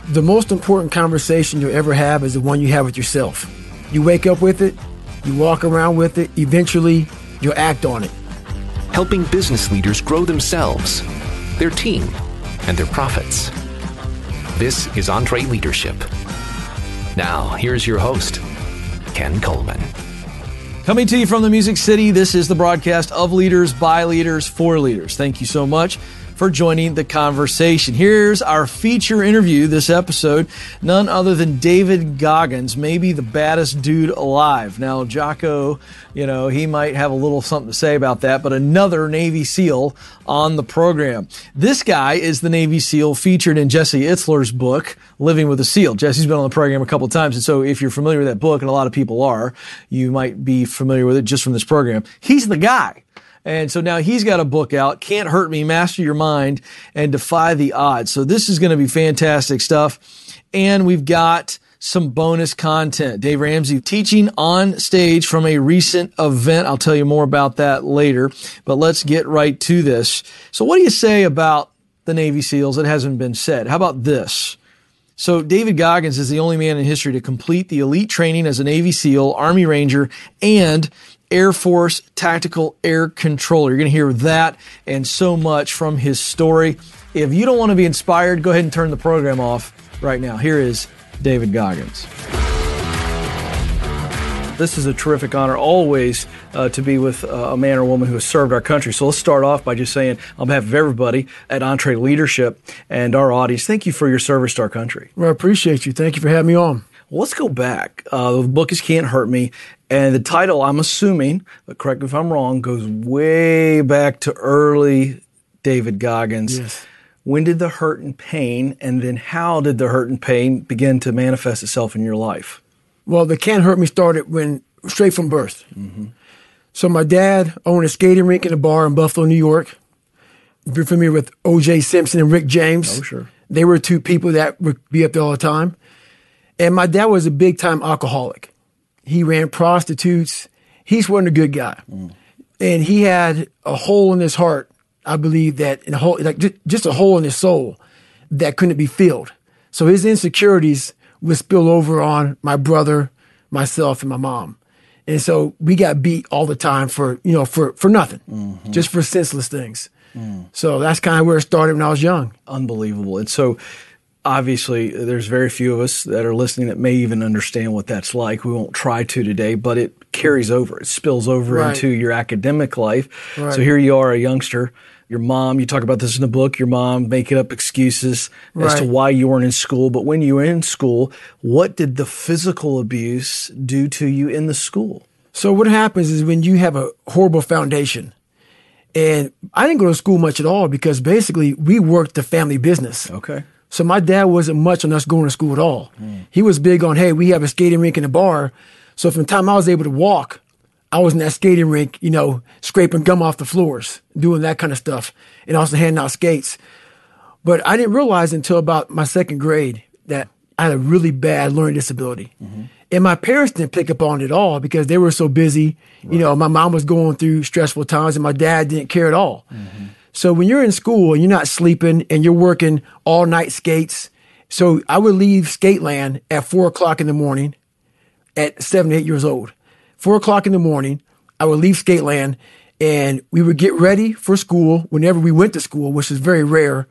The most important conversation you'll ever have is the one you have with yourself. You wake up with it, you walk around with it, eventually you'll act on it. Helping business leaders grow themselves, their team, and their profits. This is EntreLeadership. Now, here's your host, Ken Coleman. Coming to you from the Music City, this is the broadcast of Leaders, by Leaders, for Leaders. Thank you so much for joining the conversation. Here's our feature interview this episode, none other than David Goggins, maybe the baddest dude alive. Now, Jocko, he might have a little something to say about that, but another Navy SEAL on the program. This guy is the Navy SEAL featured in Jesse Itzler's book, Living with a SEAL. Jesse's been on the program a couple of times, and so if you're familiar with that book, and a lot of people are, you might be familiar with it just from this program. He's the guy. And so now he's got a book out, Can't Hurt Me, Master Your Mind, and Defy the Odds. So this is going to be fantastic stuff. And we've got some bonus content. Dave Ramsey teaching on stage from a recent event. I'll tell you more about that later. But let's get right to this. So what do you say about the Navy SEALs that hasn't been said? How about this? So David Goggins is the only man in history to complete the elite training as a Navy SEAL, Army Ranger, and Air Force Tactical Air Controller. You're going to hear that and so much from his story. If you don't want to be inspired, go ahead and turn the program off right now. Here is David Goggins. This is a terrific honor always to be with a man or woman who has served our country. So let's start off by just saying, on behalf of everybody at EntreLeadership and our audience, thank you for your service to our country. Well, I appreciate you. Thank you for having me on. Well, let's go back. The book is Can't Hurt Me. And the title, I'm assuming, but correct me if I'm wrong, goes way back to early David Goggins. Yes. When did the hurt and pain, and then how did the hurt and pain begin to manifest itself in your life? Well, the Can't Hurt Me started straight from birth. Mm-hmm. So my dad owned a skating rink and a bar in Buffalo, New York. If you're familiar with O.J. Simpson and Rick James. Oh, sure. They were two people that would be up there all the time. And my dad was a big-time alcoholic. He ran prostitutes. He wasn't a good guy. And he had a hole in his heart, I believe, just a hole in his soul that couldn't be filled. So his insecurities would spill over on my brother, myself, and my mom. And so we got beat all the time for nothing, just for senseless things. So that's kind of where it started when I was young. Unbelievable. And so obviously, there's very few of us that are listening that may even understand what that's like. We won't try to today, but it carries over. It spills over into your academic life. Right. So here you are, a youngster. Your mom, you talk about this in the book, your mom making up excuses as to why you weren't in school. But when you were in school, what did the physical abuse do to you in the school? So what happens is when you have a horrible foundation, and I didn't go to school much at all because basically we worked the family business. Okay. So my dad wasn't much on us going to school at all. He was big on, hey, we have a skating rink and a bar. So from the time I was able to walk, I was in that skating rink, scraping gum off the floors, doing that kind of stuff, and also handing out skates. But I didn't realize until about my second grade that I had a really bad learning disability. And my parents didn't pick up on it at all because they were so busy. Right. My mom was going through stressful times and my dad didn't care at all. So when you're in school and you're not sleeping and you're working all night skates, so I would leave Skateland at 4 o'clock in the morning at 7, 8 years old. 4 o'clock in the morning, I would leave Skateland and we would get ready for school whenever we went to school, which is very rare.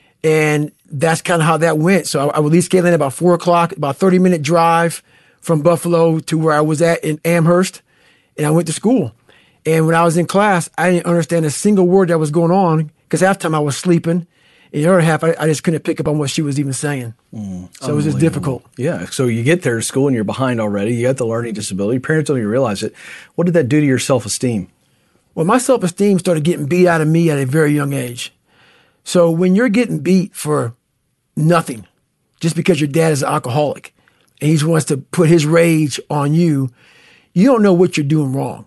And that's kind of how that went. So I would leave Skateland at about 4 o'clock, about 30-minute drive from Buffalo to where I was at in Amherst, and I went to school. And when I was in class, I didn't understand a single word that was going on because half the time I was sleeping. And the other half, I just couldn't pick up on what she was even saying. So it was just difficult. Yeah. So you get there to school and you're behind already. You got the learning disability. Parents don't even realize it. What did that do to your self-esteem? Well, my self-esteem started getting beat out of me at a very young age. So when you're getting beat for nothing, just because your dad is an alcoholic and he just wants to put his rage on you, you don't know what you're doing wrong.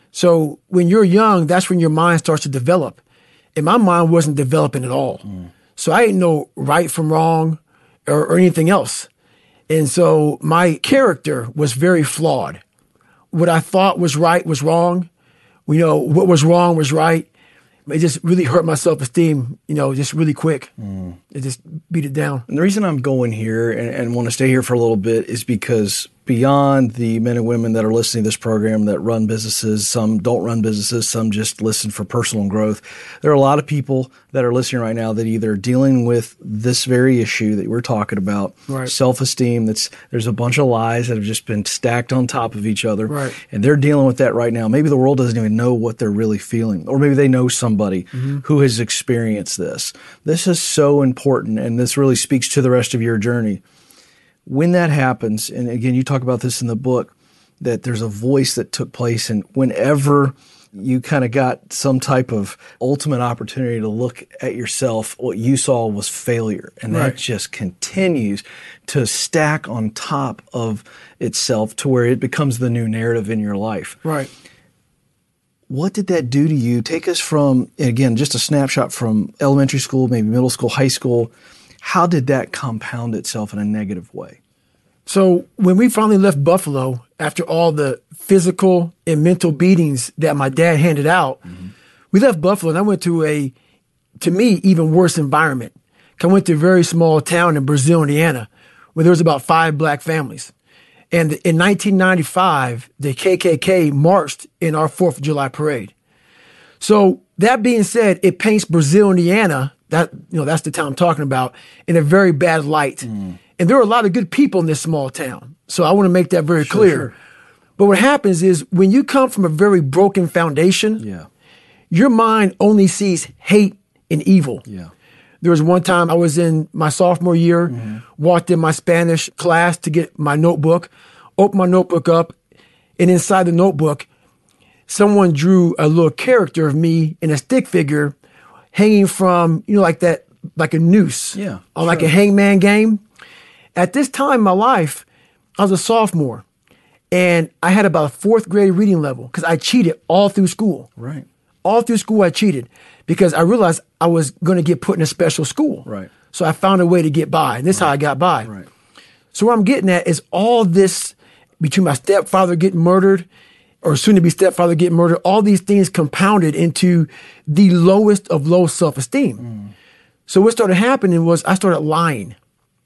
So when you're young, that's when your mind starts to develop. And my mind wasn't developing at all. So I didn't know right from wrong or anything else. And so my character was very flawed. What I thought was right was wrong. What was wrong was right. it just really hurt my self-esteem, just really quick. It just beat it down. And the reason I'm going here and want to stay here for a little bit is because beyond the men and women that are listening to this program that run businesses, some don't run businesses, some just listen for personal growth, there are a lot of people that are listening right now that either are dealing with this very issue that we're talking about, right. Self-esteem. There's a bunch of lies that have just been stacked on top of each other, right. And they're dealing with that right now. Maybe the world doesn't even know what they're really feeling, or maybe they know somebody who has experienced this. This is so important, and this really speaks to the rest of your journey. When that happens, and again, you talk about this in the book, that there's a voice that took place, and whenever you kind of got some type of ultimate opportunity to look at yourself, what you saw was failure, and right. that just continues to stack on top of itself to where it becomes the new narrative in your life. Right. What did that do to you? Take us from, again, just a snapshot from elementary school, maybe middle school, high school. How did that compound itself in a negative way? So when we finally left Buffalo, after all the physical and mental beatings that my dad handed out, we left Buffalo and I went to to me, even worse environment. I went to a very small town in Brazil, Indiana, where there was about 5 black families. And in 1995, the KKK marched in our 4th of July parade. So that being said, it paints Brazil, Indiana, that's the town I'm talking about, in a very bad light. And there are a lot of good people in this small town. So I want to make that very clear. Sure. But what happens is when you come from a very broken foundation, your mind only sees hate and evil. Yeah. There was one time I was in my sophomore year, walked in my Spanish class to get my notebook, opened my notebook up, and inside the notebook, someone drew a little character of me in a stick figure hanging from, like a noose, or like a hangman game. At this time in my life, I was a sophomore, and I had about a 4th grade reading level because I cheated all through school. Right. All through school, I cheated because I realized I was going to get put in a special school. Right. So I found a way to get by, and this is how I got by. Right. So what I'm getting at is all this between my stepfather getting murdered, or soon-to-be stepfather getting murdered, all these things compounded into the lowest of low self-esteem. So what started happening was I started lying.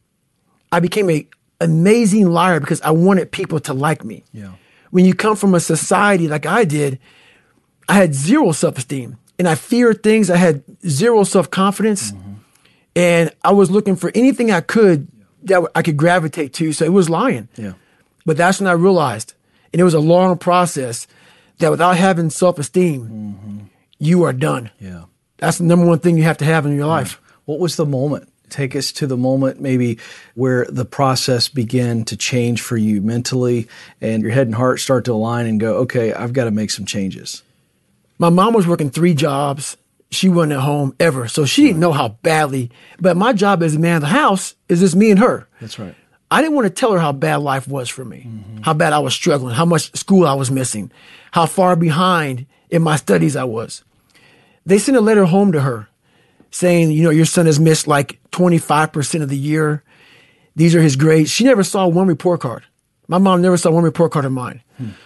I became an amazing liar because I wanted people to like me. Yeah. When you come from a society like I did, I had zero self-esteem and I feared things. I had zero self-confidence and I was looking for anything I could that I could gravitate to. So it was lying. Yeah. But that's when I realized, and it was a long process, that without having self-esteem, you are done. Yeah. That's the number one thing you have to have in your life. What was the moment? Take us to the moment maybe where the process began to change for you mentally and your head and heart start to align and go, okay, I've got to make some changes. My mom was working 3 jobs. She wasn't at home ever. So she didn't know how badly. But my job as a man of the house is just me and her. That's right. I didn't want to tell her how bad life was for me, how bad I was struggling, how much school I was missing, how far behind in my studies I was. They sent a letter home to her saying, your son has missed like 25% of the year. These are his grades. She never saw one report card. My mom never saw one report card of mine.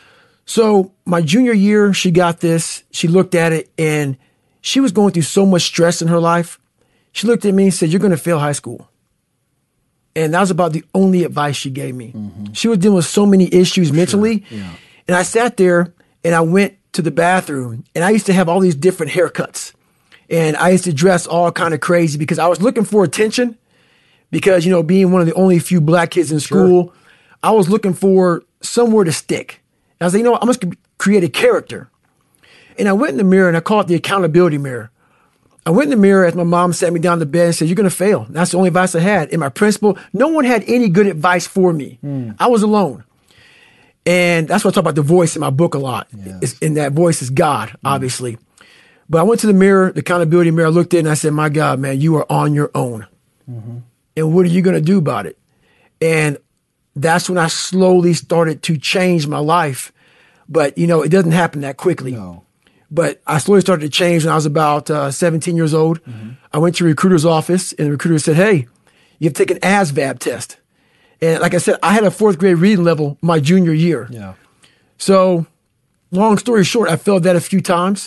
So my junior year, she got this. She looked at it and she was going through so much stress in her life. She looked at me and said, you're going to fail high school. And that was about the only advice she gave me. She was dealing with so many issues mentally. Yeah. And I sat there and I went to the bathroom and I used to have all these different haircuts. And I used to dress all kind of crazy because I was looking for attention because, being one of the only few black kids in school, I was looking for somewhere to stick. And I was like, I'm just going to create a character. And I went in the mirror and I called it the accountability mirror. I went in the mirror as my mom sat me down in the bed and said, you're going to fail. And that's the only advice I had. And my principal, no one had any good advice for me. I was alone. And that's why I talk about the voice in my book a lot. Yes. And that voice is God, obviously. But I went to the mirror, the accountability mirror, I looked at it and I said, my God, man, you are on your own. And what are you going to do about it? And that's when I slowly started to change my life. But, it doesn't happen that quickly. No. But I slowly started to change when I was about 17 years old. I went to a recruiter's office and the recruiter said, hey, you have to take an ASVAB test. And like I said, I had a 4th grade reading level my junior year. Yeah. So long story short, I failed that a few times.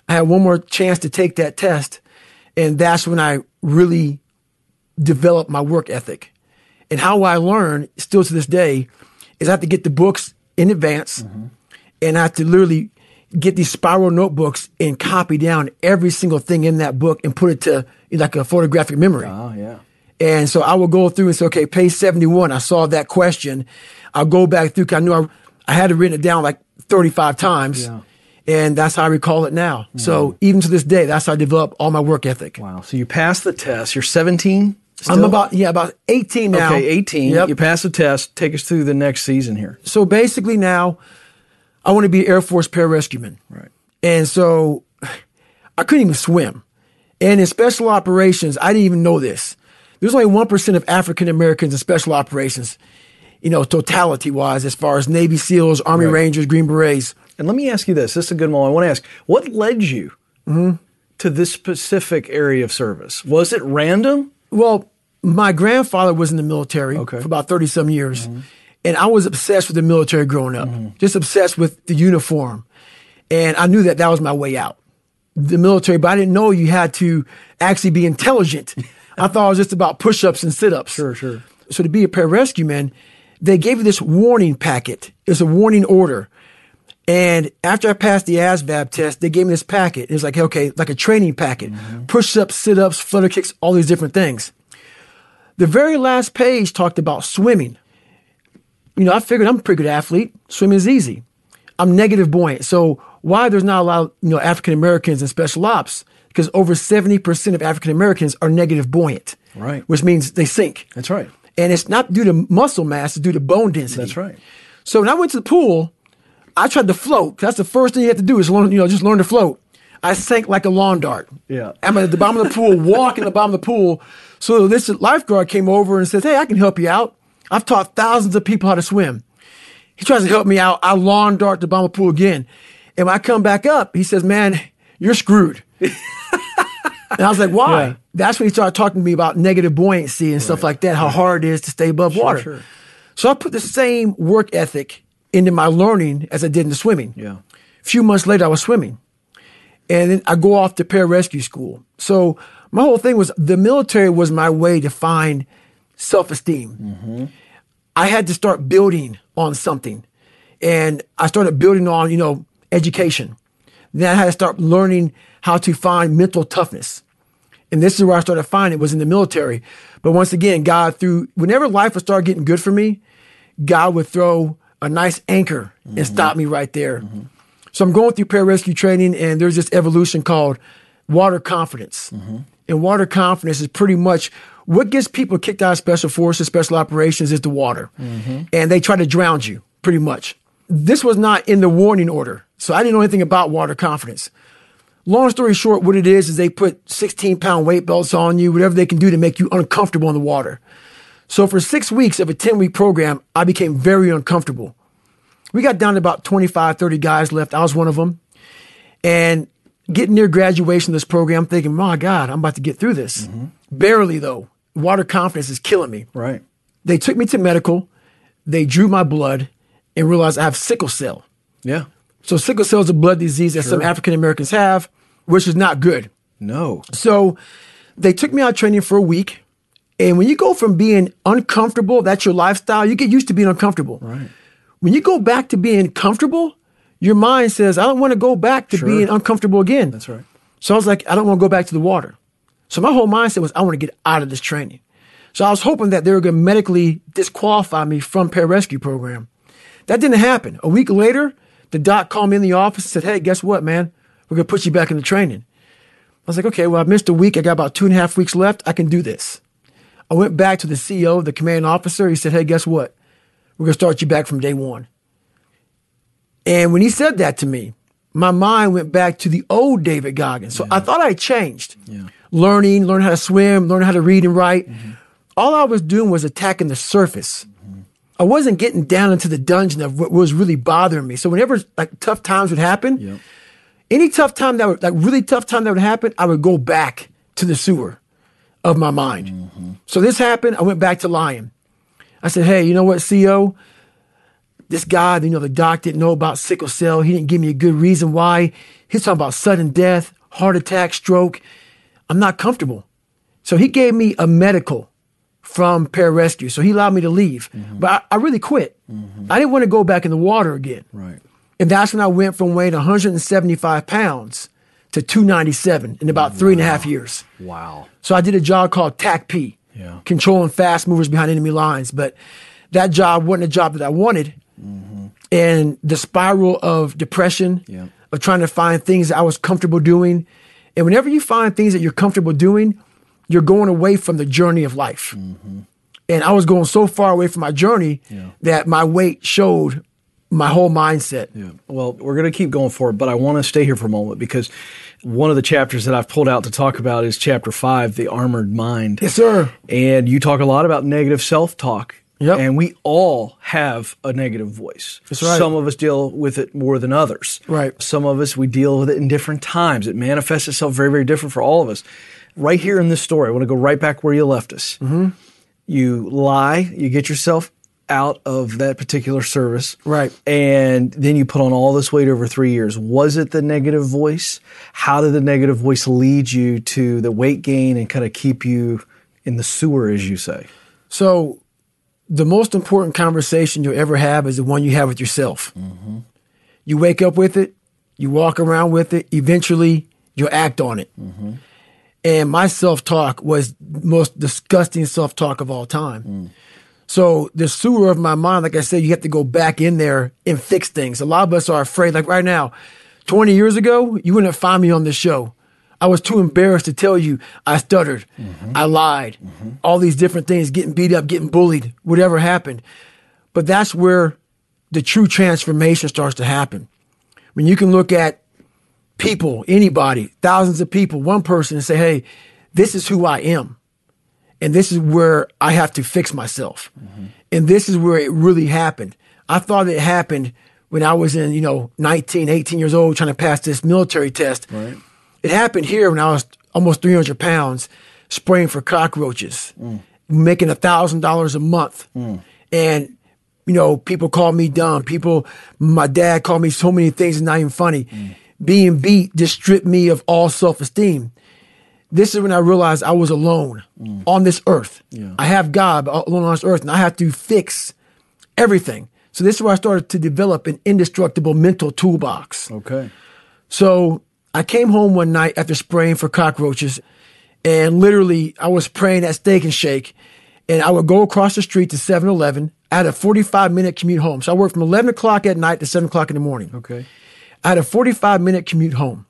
I had one more chance to take that test. And that's when I really developed my work ethic. And how I learn, still to this day, is I have to get the books in advance, and I have to literally get these spiral notebooks and copy down every single thing in that book and put it to like a photographic memory. Oh, yeah. And so I will go through and say, okay, page 71, I saw that question. I'll go back through, 'cause I knew I had it written it down like 35 times. Yeah. And that's how I recall it now. So even to this day, that's how I develop all my work ethic. Wow. So you passed the test. You're 17? Still? I'm about 18 now. Okay, 18. Yep. You passed the test. Take us through the next season here. So basically now, I want to be Air Force pararescueman. Right. And so I couldn't even swim. And in special operations, I didn't even know this. There's only 1% of African Americans in special operations, totality-wise, as far as Navy SEALs, Army Rangers, Green Berets. And let me ask you this. This is a good one. I want to ask, what led you to this specific area of service? Was it random? Well, my grandfather was in the military for about 30-some years. And I was obsessed with the military growing up, just obsessed with the uniform. And I knew that was my way out, the military. But I didn't know you had to actually be intelligent. I thought it was just about push-ups and sit-ups. Sure. So to be a pararescueman, they gave you this warning packet. It's a warning order. And after I passed the ASVAB test, they gave me this packet. It was like, okay, like a training packet. Push-ups, sit-ups, flutter kicks, all these different things. The very last page talked about swimming. I figured I'm a pretty good athlete. Swimming is easy. I'm negative buoyant. So why there's not a lot of African Americans in special ops? Because over 70% of African Americans are negative buoyant. Right. Which means they sink. That's right. And it's not due to muscle mass, it's due to bone density. That's right. So when I went to the pool, I tried to float. That's the first thing you have to do is learn, just learn to float. I sank like a lawn dart. Yeah. I'm at the bottom of the pool, walking at the bottom of the pool. So this lifeguard came over and says, hey, I can help you out. I've taught thousands of people how to swim. He tries to help me out. I lawn dart the bottom of the pool again. And when I come back up, he says, man, you're screwed. And I was like, why? Yeah. That's when he started talking to me about negative buoyancy and stuff like that, how hard it is to stay above water. Sure. So I put the same work ethic into my learning as I did in the swimming. Yeah. A few months later, I was swimming. And then I go off to pararescue school. So my whole thing was the military was my way to find self-esteem. I had to start building on something. And I started building on, education. Then I had to start learning how to find mental toughness. And this is where I started finding it was in the military. But once again, God whenever life would start getting good for me, God would throw a nice anchor and stop me right there. So I'm going through pararescue training, and there's this evolution called water confidence. And water confidence is pretty much what gets people kicked out of special forces, special operations is the water. And they try to drown you, pretty much. This was not in the warning order, so I didn't know anything about water confidence. Long story short, what it is they put 16-pound weight belts on you, whatever they can do to make you uncomfortable in the water. So for 6 weeks of a 10-week program, I became very uncomfortable. We got down to about 25, 30 guys left. I was one of them. And getting near graduation of this program, I'm thinking, my God, I'm about to get through this. Barely, though. Water confidence is killing me. Right. They took me to medical. They drew my blood and realized I have sickle cell. Yeah. So sickle cell is a blood disease that some African Americans have, which is not good. No. So they took me out training for a week. And when you go from being uncomfortable, that's your lifestyle, you get used to being uncomfortable. Right. When you go back to being comfortable, your mind says, I don't want to go back to being uncomfortable again. That's right. So I was like, I don't want to go back to the water. So my whole mindset was, I want to get out of this training. So I was hoping that they were going to medically disqualify me from pararescue program. That didn't happen. A week later, the doc called me in the office and said, hey, guess what, man? We're going to put you back into training. I was like, okay, well, I missed a week. I got about 2.5 weeks left. I can do this. I went back to the CEO, the commanding officer. He said, hey, guess what? We're going to start you back from day one. And when he said that to me, my mind went back to the old David Goggins. So I thought I changed. Learning how to swim, learning how to read and write. All I was doing was attacking the surface. I wasn't getting down into the dungeon of what was really bothering me. So whenever tough times would happen, any tough time that would, really tough time that would happen, I would go back to the sewer of my mind. So this happened. I went back to lying. I said, hey, you know what, CEO? This guy, the doc didn't know about sickle cell. He didn't give me a good reason why. He's talking about sudden death, heart attack, stroke. I'm not comfortable. So he gave me a medical from pararescue. So he allowed me to leave. But I really quit. I didn't want to go back in the water again. Right. And that's when I went from weighing 175 pounds to 297 in about 3.5 years. Wow. So I did a job called TAC-P, controlling fast movers behind enemy lines. But that job wasn't a job that I wanted. And the spiral of depression, of trying to find things that I was comfortable doing. And whenever you find things that you're comfortable doing, you're going away from the journey of life. And I was going so far away from my journey that my weight showed my whole mindset. Yeah. Well, we're going to keep going forward, but I want to stay here for a moment because one of the chapters that I've pulled out to talk about is chapter 5, The Armored Mind. Yes, sir. And you talk a lot about negative self-talk. Yep. And we all have a negative voice. That's right. Some of us deal with it more than others. Right. Some of us, we deal with it in different times. It manifests itself very, very different for all of us. Right here in this story, I want to go right back where you left us. You lie, you get yourself out of that particular service. Right. And then you put on all this weight over 3 years. Was it the negative voice? How did the negative voice lead you to the weight gain and kind of keep you in the sewer, as you say? So the most important conversation you'll ever have is the one you have with yourself. You wake up with it, you walk around with it, eventually you'll act on it. And my self-talk was the most disgusting self-talk of all time. So the sewer of my mind, like I said, you have to go back in there and fix things. A lot of us are afraid. Like right now, 20 years ago, you wouldn't find me on this show. I was too embarrassed to tell you I stuttered, I lied, all these different things, getting beat up, getting bullied, whatever happened. But that's where the true transformation starts to happen. When you can look at people, anybody, thousands of people, one person and say, hey, this is who I am. And this is where I have to fix myself. And this is where it really happened. I thought it happened when I was in, 19, 18 years old trying to pass this military test. Right. It happened here when I was almost 300 pounds spraying for cockroaches, making $1,000 a month. And, people called me dumb. My dad called me so many things, it's not even funny. Being beat just stripped me of all self-esteem. This is when I realized I was alone on this earth. I have God alone on this earth, and I have to fix everything. So this is where I started to develop an indestructible mental toolbox. Okay. So I came home one night after spraying for cockroaches, and literally I was praying at Steak and Shake, and I would go across the street to 7-Eleven. I had a 45-minute commute home. So I worked from 11 o'clock at night to 7 o'clock in the morning. Okay. I had a 45-minute commute home.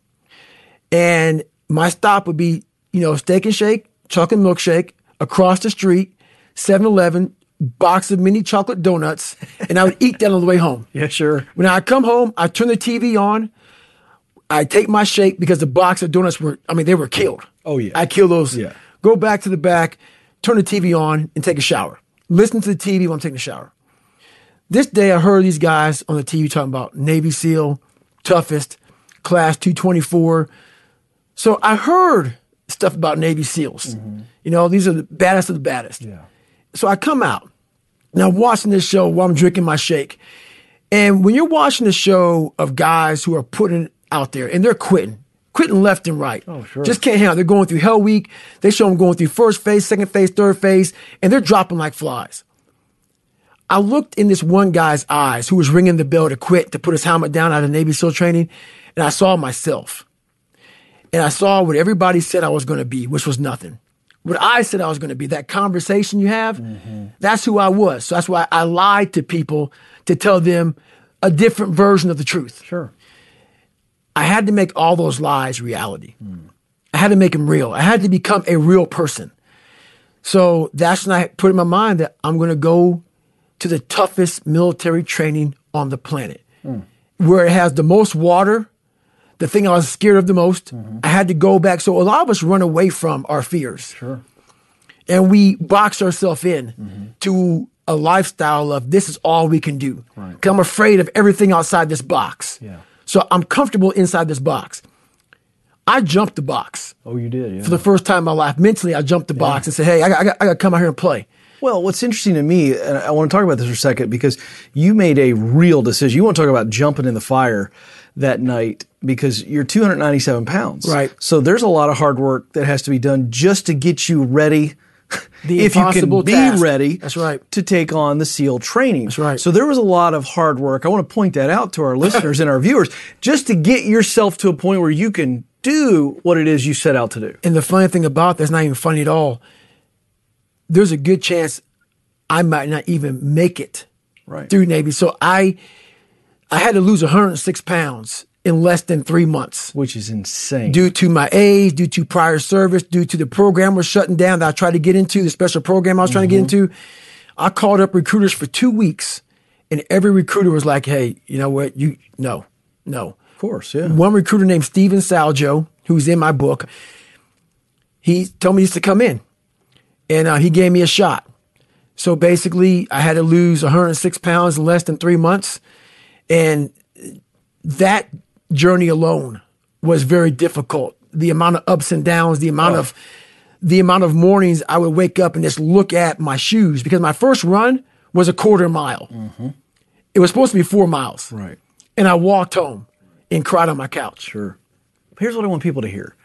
And my stop would be, Steak and Shake, chocolate milkshake, across the street, 7-Eleven, box of mini chocolate donuts, and I would eat that on the way home. Yeah, sure. When I come home, I turn the TV on, I take my shake because the box of donuts they were killed. Oh, yeah. I kill those. Yeah. Go back to the back, turn the TV on, and take a shower. Listen to the TV while I'm taking a shower. This day, I heard these guys on the TV talking about Navy SEAL, toughest, class 224. So I heard stuff about Navy SEALs. These are the baddest of the baddest. Yeah. So I come out, and I'm watching this show while I'm drinking my shake. And when you're watching the show of guys who are putting it out there, and they're quitting left and right. Oh, sure. Just can't handle it. They're going through Hell Week. They show them going through first phase, second phase, third phase, and they're dropping like flies. I looked in this one guy's eyes who was ringing the bell to quit, to put his helmet down out of Navy SEAL training, and I saw myself. And I saw what everybody said I was going to be, which was nothing. What I said I was going to be, that conversation you have, that's who I was. So that's why I lied to people to tell them a different version of the truth. Sure. I had to make all those lies reality. I had to make them real. I had to become a real person. So that's when I put in my mind that I'm going to go to the toughest military training on the planet, where it has the most water, the thing I was scared of the most. I had to go back. So a lot of us run away from our fears. Sure. And we box ourselves in to a lifestyle of this is all we can do. Right. 'Cause I'm afraid of everything outside this box. Yeah. So I'm comfortable inside this box. I jumped the box. Oh, you did, yeah. For the first time in my life. Mentally, I jumped the box and said, hey, I got to come out here and play. Well, what's interesting to me, and I want to talk about this for a second, because you made a real decision. You want to talk about jumping in the fire that night because you're 297 pounds. Right. So there's a lot of hard work that has to be done just to get you ready. The if you can impossible be task. ready That's right. to take on the SEAL training. That's right. So there was a lot of hard work. I want to point that out to our listeners and our viewers, just to get yourself to a point where you can do what it is you set out to do. And the funny thing about that's not even funny at all, there's a good chance I might not even make it Right. through Navy. So I had to lose 106 pounds in less than 3 months. Which is insane. Due to my age, due to prior service, due to the program was shutting down that I tried to get into, the special program I was trying to get into. I called up recruiters for 2 weeks, and every recruiter was like, hey, you know what? No. Of course, yeah. One recruiter named Steven Saljo, who's in my book, he told me just to come in, and he gave me a shot. So basically, I had to lose 106 pounds in less than 3 months, and that journey alone was very difficult. The amount of ups and downs, the amount of mornings I would wake up and just look at my shoes, because my first run was a quarter mile. It was supposed to be 4 miles. Right. And I walked home and cried on my couch. Sure. Here's what I want people to hear.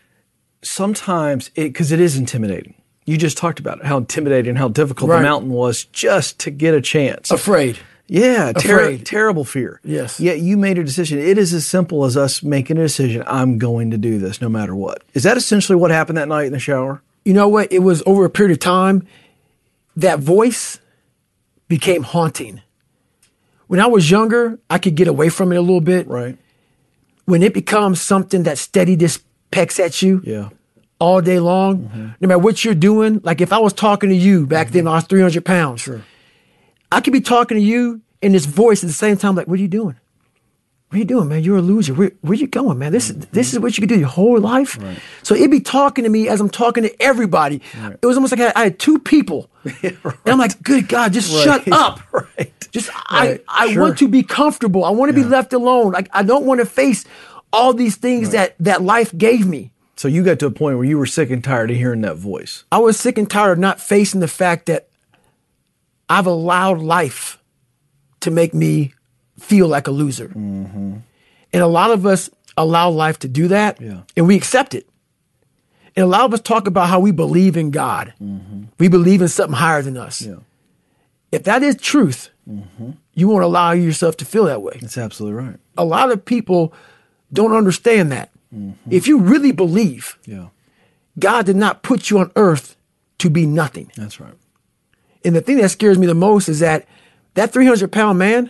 Sometimes, because it is intimidating. You just talked about it, how intimidating and how difficult the Right. mountain was just to get a chance. Afraid. Yeah, Afraid. terrible fear. Yes. Yet you made a decision. It is as simple as us making a decision. I'm going to do this no matter what. Is that essentially what happened that night in the shower? You know what? It was over a period of time. That voice became haunting. When I was younger, I could get away from it a little bit. Right. When it becomes something that steady just pecks at you Yeah. all day long, no matter what you're doing, like if I was talking to you back then, I was 300 pounds. Sure. I could be talking to you in this voice at the same time, like, what are you doing? What are you doing, man? You're a loser. Where you going, man? This is what you can do your whole life. Right. So it'd be talking to me as I'm talking to everybody. Right. It was almost like I had two people. And I'm like, good God, just shut up. Right. Just Right. I Sure. want to be comfortable. I want to be left alone. Like I don't want to face all these things that life gave me. So you got to a point where you were sick and tired of hearing that voice. I was sick and tired of not facing the fact that I've allowed life to make me feel like a loser. And a lot of us allow life to do that, and we accept it. And a lot of us talk about how we believe in God. We believe in something higher than us. Yeah. If that is truth, you won't allow yourself to feel that way. That's absolutely right. A lot of people don't understand that. If you really believe, Yeah. God did not put you on earth to be nothing. That's right. And the thing that scares me the most is that 300-pound man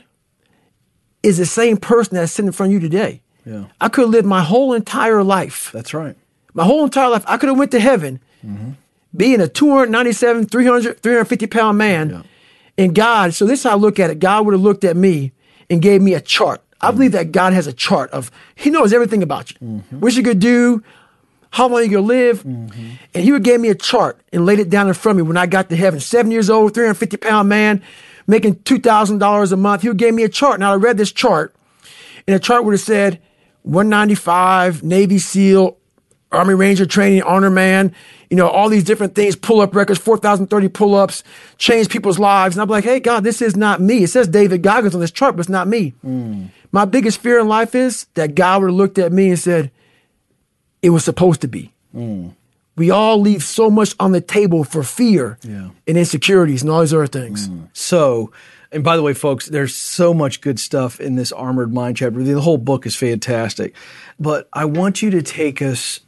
is the same person that's sitting in front of you today. Yeah. I could have lived my whole entire life. That's right. My whole entire life. I could have went to heaven being a 297, 300, 350-pound man. Yeah. And God, so this is how I look at it. God would have looked at me and gave me a chart. I believe that God has a chart of, he knows everything about you. What you could do, how long you could live. And he would give me a chart and laid it down in front of me when I got to heaven. 7 years old, 350-pound man, making $2,000 a month. He would give me a chart. Now I read this chart, and the chart would have said 195, Navy SEAL, Army Ranger training, honor man, all these different things, pull-up records, 4,030 pull-ups, change people's lives. And I'm like, hey, God, this is not me. It says David Goggins on this chart, but it's not me. My biggest fear in life is that God would have looked at me and said, it was supposed to be. We all leave so much on the table for fear and insecurities and all these other things. So, and by the way, folks, there's so much good stuff in this Armored Mind chapter. The whole book is fantastic. But I want you to take us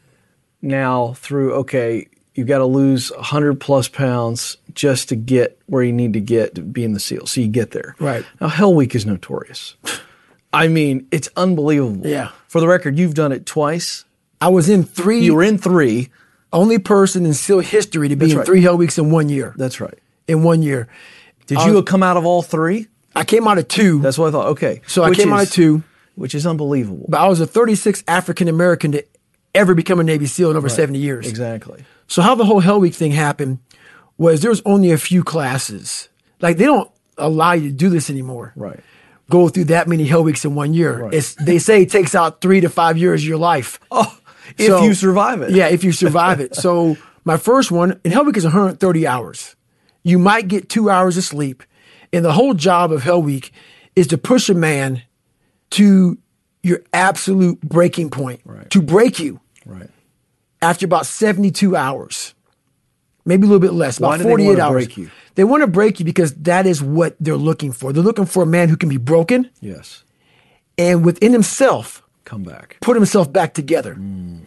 now through, okay, you've got to lose 100 plus pounds just to get where you need to get to be in the SEAL. So you get there. Right. Now, Hell Week is notorious. I mean, it's unbelievable. Yeah. For the record, you've done it twice. I was in 3. You were in 3. Only person in SEAL history to be in right. 3 Hell Weeks in 1 year. That's right. In 1 year. Did you come out of all 3? I came out of 2. That's what I thought. Okay. So I came out of 2. Which is unbelievable. But I was the 36th African-American to ever become a Navy SEAL in over 70 years. Exactly. So how the whole Hell Week thing happened was there was only a few classes. Like they don't allow you to do this anymore. Right. Go through that many Hell Weeks in 1 year. Right. They say it takes out 3 to 5 years of your life. Oh, if you survive it. Yeah, if you survive it. So my first one, and Hell Week is 130 hours. You might get 2 hours of sleep. And the whole job of Hell Week is to push a man to your absolute breaking point, to break you after about 72 hours, maybe a little bit less, about 48 hours. Break you? They want to break you because that is what they're looking for. They're looking for a man who can be broken and within himself come back, put himself back together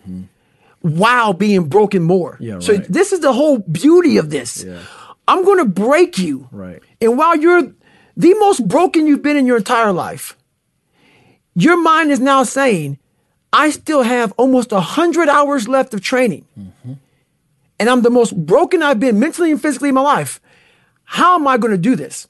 while being broken more. So this is the whole beauty of this. I'm going to break you. And while you're the most broken you've been in your entire life, your mind is now saying, I still have almost 100 hours left of training. And I'm the most broken I've been mentally and physically in my life. How am I going to do this?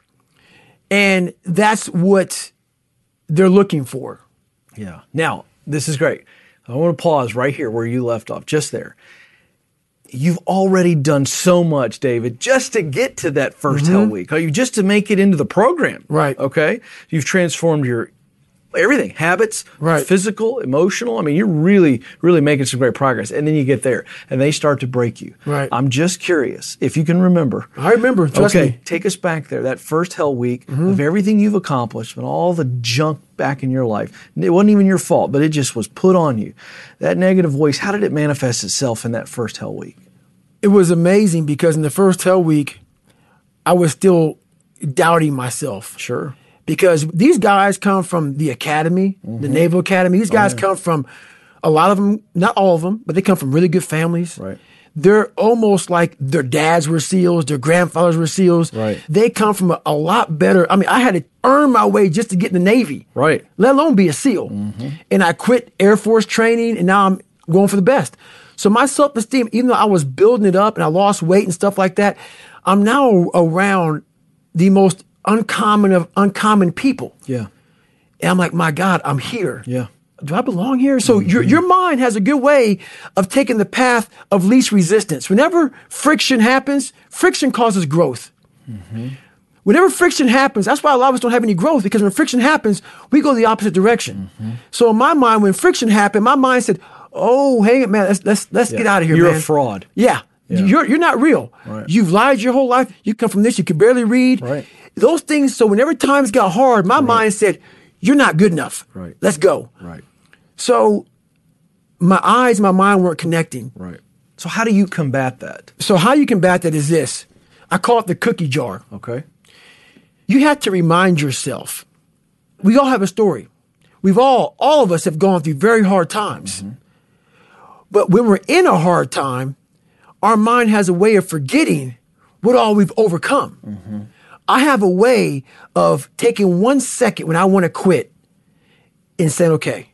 And that's what they're looking for. Yeah. Now, this is great. I want to pause right here where you left off, just there. You've already done so much, David, just to get to that first Hell Week. Just to make it into the program. Okay? You've transformed your everything, habits, physical, emotional. I mean, you're really, really making some great progress. And then you get there and they start to break you. I'm just curious if you can remember. I remember, trust me. Take us back there, that first Hell Week of everything you've accomplished and all the junk back in your life. It wasn't even your fault, but it just was put on you. That negative voice, how did it manifest itself in that first Hell Week? It was amazing because in the first Hell Week, I was still doubting myself. Because these guys come from the academy, the Naval Academy. These guys come from, a lot of them, not all of them, but they come from really good families. They're almost like their dads were SEALs, their grandfathers were SEALs. They come from a lot better. I mean, I had to earn my way just to get in the Navy, let alone be a SEAL. And I quit Air Force training, and now I'm going for the best. So my self-esteem, even though I was building it up and I lost weight and stuff like that, I'm now around the most uncommon of uncommon people. And I'm like, my God, I'm here. Do I belong here? So your mind has a good way of taking the path of least resistance. Whenever friction happens, friction causes growth. Whenever friction happens, that's why a lot of us don't have any growth, because when friction happens, we go the opposite direction. So in my mind, when friction happened, my mind said, oh, hey, man, let's get out of here, You're man. a fraud. You're not real. You've lied your whole life. You come from this. You can barely read. Those things. So whenever times got hard, my mind said, you're not good enough. Let's go. So my eyes, my mind weren't connecting. So how do you combat that? So how you combat that is this. I call it the cookie jar. You have to remind yourself. We all have a story. All of us have gone through very hard times. But when we're in a hard time, our mind has a way of forgetting what all we've overcome. I have a way of taking 1 second when I want to quit and saying, okay,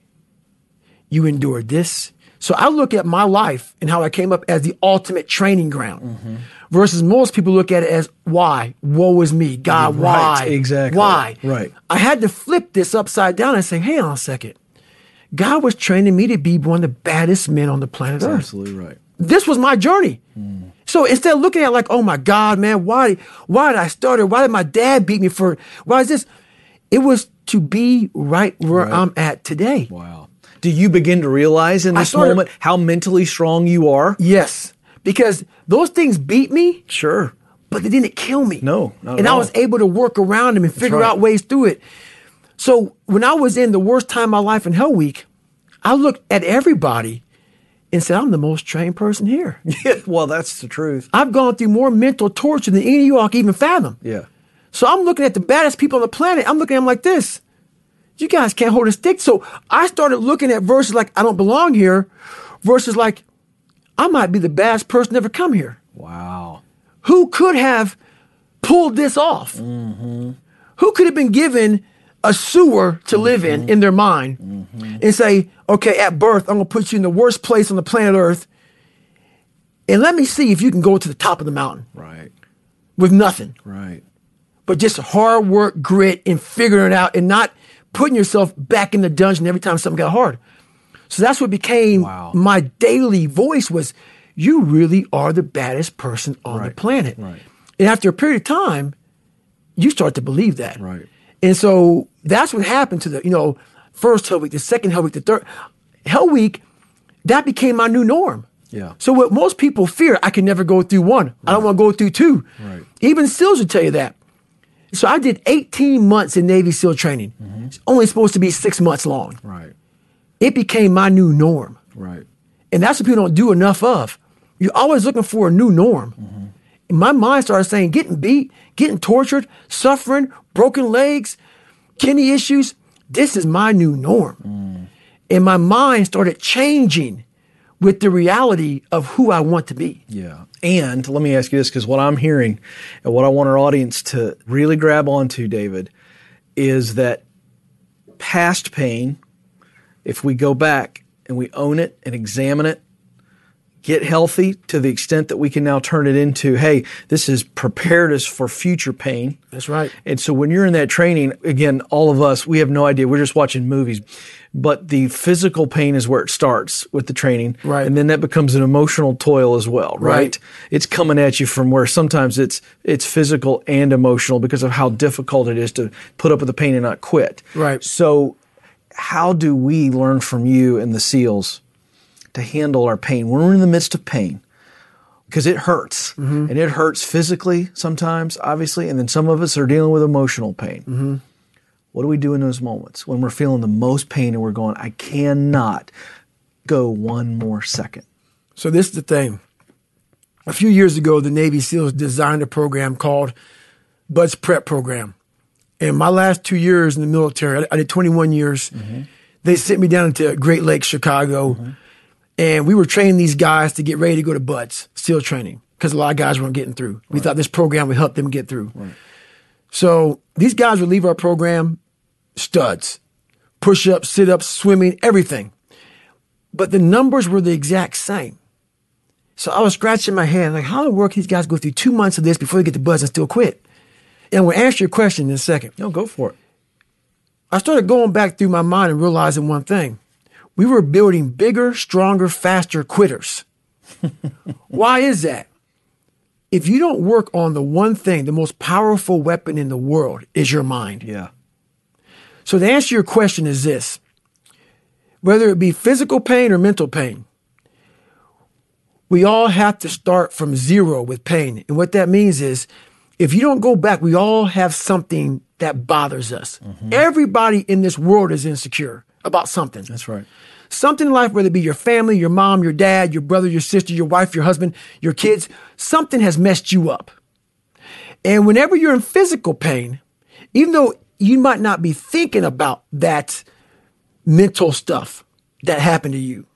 you endured this. So I look at my life and how I came up as the ultimate training ground versus most people look at it as why? Woe is me. God, why? Exactly. Why? I had to flip this upside down and say, hang on a second. God was training me to be one of the baddest men on the planet Earth. Absolutely This was my journey. So instead of looking at it like, oh my God, man, why did I start it? Why did my dad beat me for it? Why is this? It was to be right where I'm at today. Wow. Do you begin to realize in this moment how mentally strong you are? Yes. Because those things beat me. Sure. But they didn't kill me. No, not and at I all. was able to work around them and figure out ways through it. So when I was in the worst time of my life in Hell Week, I looked at everybody and said, I'm the most trained person here. Well, that's the truth. I've gone through more mental torture than any of you all can even fathom. So I'm looking at the baddest people on the planet. I'm looking at them like this. You guys can't hold a stick. So I started looking at verses like, I don't belong here, versus like, I might be the baddest person to ever come here. Wow. Who could have pulled this off? Who could have been given a sewer to live in their mind and say, okay, at birth, I'm going to put you in the worst place on the planet Earth. And let me see if you can go to the top of the mountain. With nothing. But just hard work, grit, and figuring it out and not putting yourself back in the dungeon every time something got hard. So that's what became my daily voice was, you really are the baddest person on the planet. And after a period of time, you start to believe that. And so that's what happened to the, first Hell Week, the second Hell Week, the third Hell Week, that became my new norm. So what most people fear, I can never go through one. I don't want to go through two. Even SEALs would tell you that. So I did 18 months in Navy SEAL training. It's only supposed to be 6 months long. Right. It became my new norm. Right. And that's what people don't do enough of. You're always looking for a new norm. And my mind started saying, getting beat, getting tortured, suffering, broken legs, kidney issues, this is my new norm. And my mind started changing with the reality of who I want to be. Yeah. And let me ask you this, because what I'm hearing and what I want our audience to really grab onto, David, is that past pain, if we go back and we own it and examine it, get healthy to the extent that we can now turn it into, hey, this has prepared us for future pain. That's right. And so when you're in that training, again, all of us, we have no idea. We're just watching movies. But the physical pain is where it starts with the training. Right. And then that becomes an emotional toil as well, right? Right. It's coming at you from where sometimes it's physical and emotional because of how difficult it is to put up with the pain and not quit. Right. So how do we learn from you and the SEALs to handle our pain when we're in the midst of pain? Because it hurts. And it hurts physically sometimes, obviously, and then some of us are dealing with emotional pain. What do we do in those moments when we're feeling the most pain and we're going, I cannot go one more second? So this is the thing. A few years ago, the Navy SEALs designed a program called BUD/S Prep Program. And my last 2 years in the military, I did 21 years. They sent me down to Great Lakes, Chicago, and we were training these guys to get ready to go to BUD/S, SEAL training, because a lot of guys weren't getting through. We thought this program would help them get through. So these guys would leave our program studs, push-ups, sit-ups, swimming, everything. But the numbers were the exact same. So I was scratching my head, like, how in the world can these guys go through 2 months of this before they get to BUD/S and still quit? And I'm going to answer your question in a second. No, go for it. I started going back through my mind and realizing one thing. We were building bigger, stronger, faster quitters. Why is that? If you don't work on the one thing, the most powerful weapon in the world is your mind. Yeah. So the answer to your question is this. Whether it be physical pain or mental pain, we all have to start from zero with pain. And what that means is, if you don't go back, we all have something that bothers us. Everybody in this world is insecure about something. That's right. Something in life, whether it be your family, your mom, your dad, your brother, your sister, your wife, your husband, your kids, something has messed you up. And whenever you're in physical pain, even though you might not be thinking about that mental stuff that happened to you,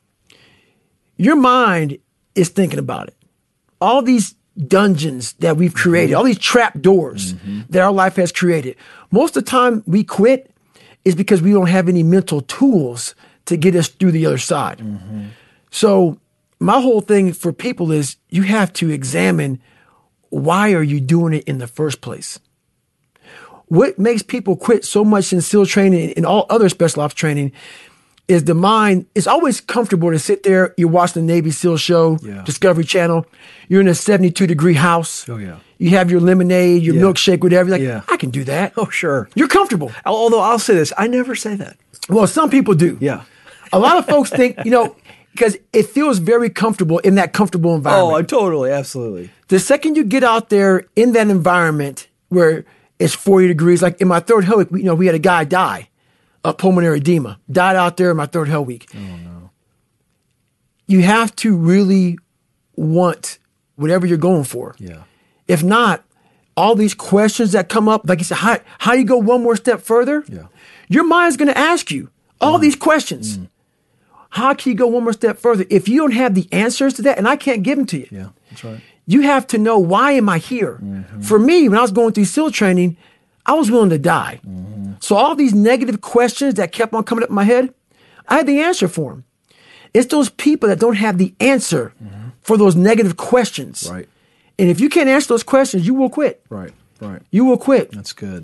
your mind is thinking about it. All these dungeons that we've created, all these trap doors that our life has created. Most of the time we quit is because we don't have any mental tools to get us through the other side. So my whole thing for people is you have to examine, why are you doing it in the first place? What makes people quit so much in SEAL training and all other special ops training is the mind. It's always comfortable to sit there. You're watching the Navy SEAL show, Discovery Channel. You're in a 72-degree house. Oh, yeah. You have your lemonade, your milkshake, whatever. You're like, I can do that. Oh, sure. You're comfortable. Although I'll say this, I never say that. Well, some people do. Yeah. A lot of folks think, because it feels very comfortable in that comfortable environment. Oh, totally. Absolutely. The second you get out there in that environment where it's 40 degrees, like in my third hell week, we had a guy die of pulmonary edema, died out there in my third hell week. Oh, no. You have to really want whatever you're going for. Yeah. If not, all these questions that come up, like you said, how do you go one more step further? Yeah. Your mind's going to ask you all these questions. How can you go one more step further? If you don't have the answers to that, and I can't give them to you. Yeah, that's right. You have to know, why am I here? For me, when I was going through SEAL training, I was willing to die. So all these negative questions that kept on coming up in my head, I had the answer for them. It's those people that don't have the answer for those negative questions. Right. And if you can't answer those questions, you will quit. Right. You will quit. That's good.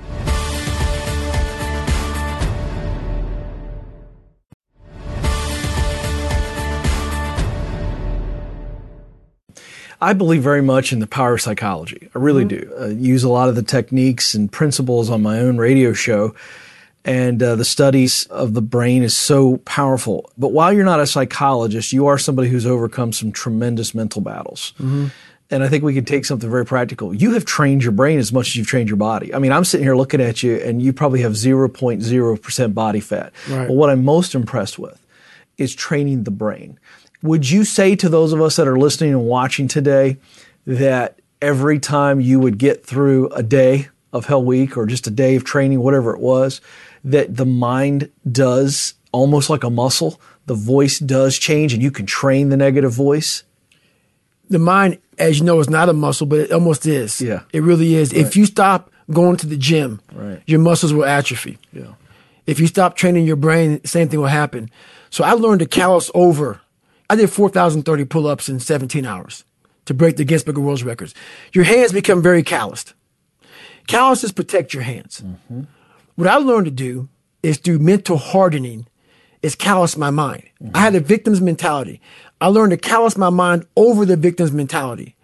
I believe very much in the power of psychology. I really do. I use a lot of the techniques and principles on my own radio show, and the studies of the brain is so powerful. But while you're not a psychologist, you are somebody who's overcome some tremendous mental battles. And I think we could take something very practical. You have trained your brain as much as you've trained your body. I mean, I'm sitting here looking at you and you probably have 0.0% body fat. Right. But what I'm most impressed with is training the brain. Would you say to those of us that are listening and watching today that every time you would get through a day of Hell Week or just a day of training, whatever it was, that the mind does almost like a muscle, the voice does change and you can train the negative voice? The mind, as you know, is not a muscle, but it almost is. Yeah. It really is. Right. If you stop going to the gym, Right. your muscles will atrophy. Yeah. If you stop training your brain, same thing will happen. So I learned to callus over. I did 4,030 pull-ups in 17 hours to break the Guinness Book of World Records. Your hands become very calloused. Calluses protect your hands. Mm-hmm. What I learned to do is through mental hardening is callous my mind. Mm-hmm. I had a victim's mentality. I learned to callous my mind over the victim's mentality.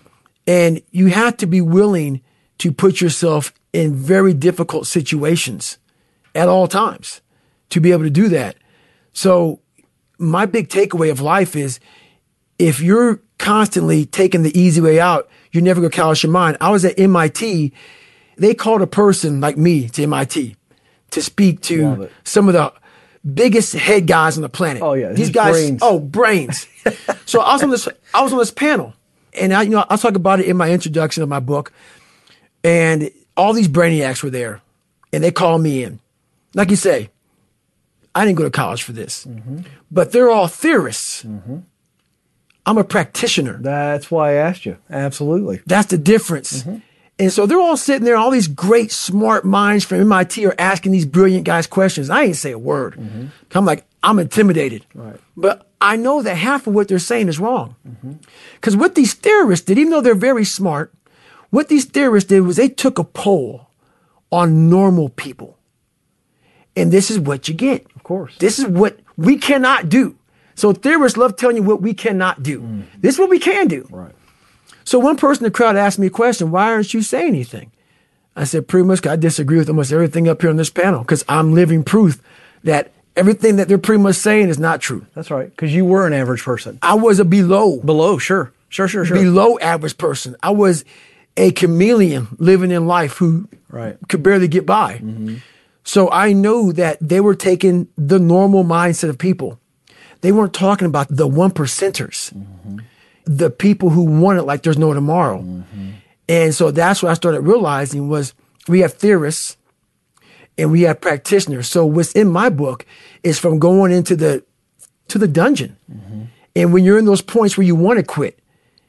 And you have to be willing to put yourself in very difficult situations at all times to be able to do that. So my big takeaway of life is if you're constantly taking the easy way out, you're never going to callous your mind. I was at MIT. They called a person like me to MIT to speak to some of the biggest head guys on the planet. Oh yeah, these guys. Brains. Oh, brains. So I was on this panel, and I'll talk about it in my introduction of my book. And all these brainiacs were there, and they called me in. Like you say, I didn't go to college for this, but they're all theorists. Mm-hmm. I'm a practitioner. That's why I asked you. Absolutely. That's the difference. Mm-hmm. And so they're all sitting there, all these great, smart minds from MIT are asking these brilliant guys questions. I ain't say a word. Mm-hmm. I'm like, I'm intimidated. Right. But I know that half of what they're saying is wrong. Because what these theorists did, even though they're very smart, what these theorists did was they took a poll on normal people. And this is what you get. Of course. This is what we cannot do. So theorists love telling you what we cannot do. Mm-hmm. This is what we can do. Right. So one person in the crowd asked me a question, why aren't you saying anything? I said, pretty much I disagree with almost everything up here on this panel because I'm living proof that everything that they're pretty much saying is not true. That's right, because you were an average person. I was a below. Sure. Below average person. I was a chameleon living in life who could barely get by. Mm-hmm. So I know that they were taking the normal mindset of people. They weren't talking about the 1%ers. Mm-hmm. The people who want it like there's no tomorrow. Mm-hmm. And so that's what I started realizing was we have theorists and we have practitioners. So what's in my book is from going into the dungeon. Mm-hmm. And when you're in those points where you want to quit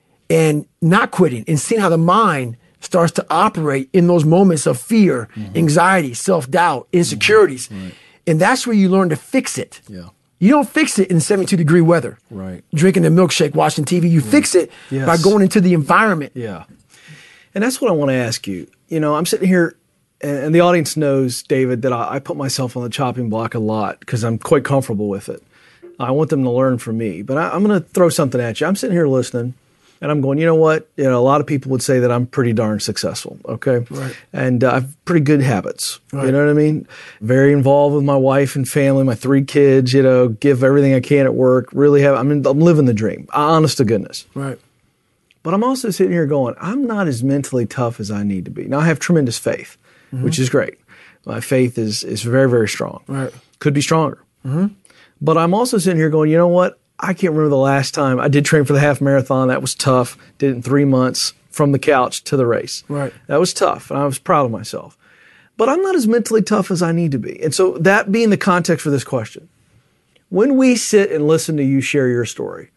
and not quitting and seeing how the mind starts to operate in those moments of fear, anxiety, self-doubt, insecurities. Mm-hmm. Right. And that's where you learn to fix it. Yeah. You don't fix it in 72-degree weather. Right. Drinking a milkshake, watching TV. You fix it by going into the environment. Yeah. And that's what I want to ask you. You know, I'm sitting here, and the audience knows, David, that I put myself on the chopping block a lot because I'm quite comfortable with it. I want them to learn from me. But I'm going to throw something at you. I'm sitting here listening, and I'm going, you know what? You know, a lot of people would say that I'm pretty darn successful, okay? Right. And I have pretty good habits, you know what I mean? Very involved with my wife and family, my 3 kids, you know, give everything I can at work, really I'm living the dream, honest to goodness. Right. But I'm also sitting here going, I'm not as mentally tough as I need to be. Now, I have tremendous faith, which is great. My faith is very, very strong. Right. Could be stronger. Mm-hmm. But I'm also sitting here going, you know what? I can't remember the last time I did train for the half marathon. That was tough. Did it in 3 months from the couch to the race. Right. That was tough, and I was proud of myself. But I'm not as mentally tough as I need to be. And so that being the context for this question, when we sit and listen to you share your story,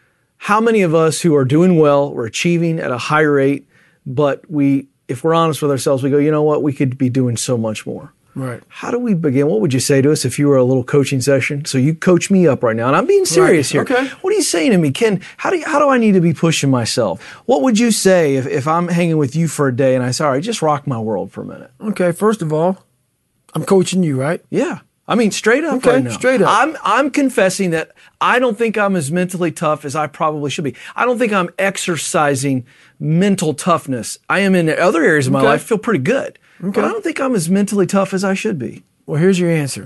how many of us who are doing well, we're achieving at a high rate, but if we're honest with ourselves, we go, you know what, we could be doing so much more. Right. How do we begin? What would you say to us if you were a little coaching session? So you coach me up right now, and I'm being serious here. Okay. What are you saying to me, Ken? How do I need to be pushing myself? What would you say if I'm hanging with you for a day and I say, all right, just rock my world for a minute? Okay. First of all, I'm coaching you, right? Yeah. I mean, straight up right now. Straight up. I'm confessing that I don't think I'm as mentally tough as I probably should be. I don't think I'm exercising mental toughness. I am in other areas of my life, feel pretty good. Okay. But I don't think I'm as mentally tough as I should be. Well, here's your answer.